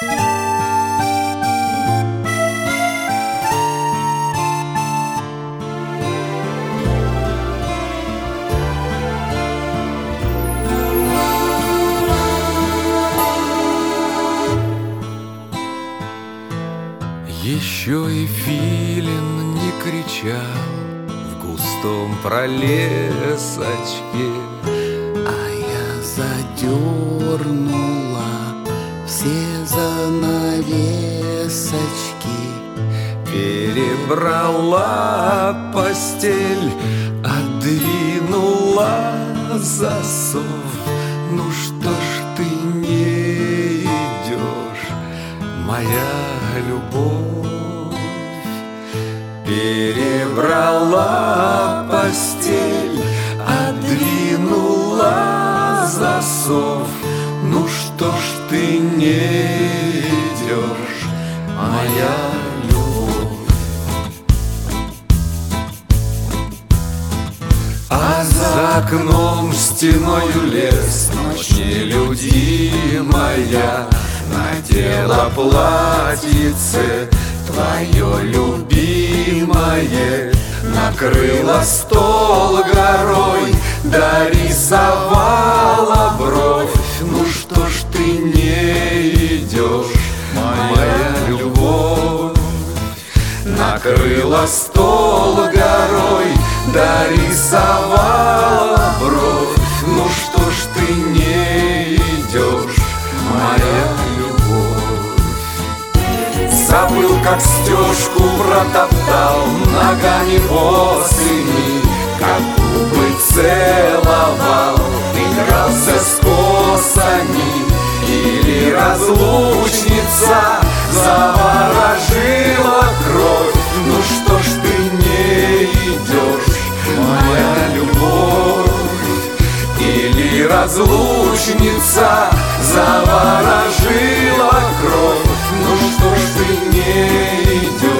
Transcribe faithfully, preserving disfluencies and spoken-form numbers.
Еще и филин не кричал в густом пролесочке, а я задернула все занавесочки, перебрала постель, отдвинула засов. Ну что ж ты не идешь, моя любовь? Перебрала постель, отдвинула засов. Ну что ж ты не идешь, моя любовь? А за окном стеною лес, ночь нелюдимая, надела платьице твое любимое, накрыла стол горой, дорисовала бровь. Ну что ж ты не идешь, моя любовь? Накрыла стол горой, дорисовала бровь. Ну что ж ты не идешь, моя любовь? Забыл, как стежку протоптал ногами босыми, как губы целовал, игрался с косами. Или разлучница заворожила кровь. Ну что ж ты не идешь, моя любовь? Или разлучница заворожила кровь. Ну что ж ты не идешь?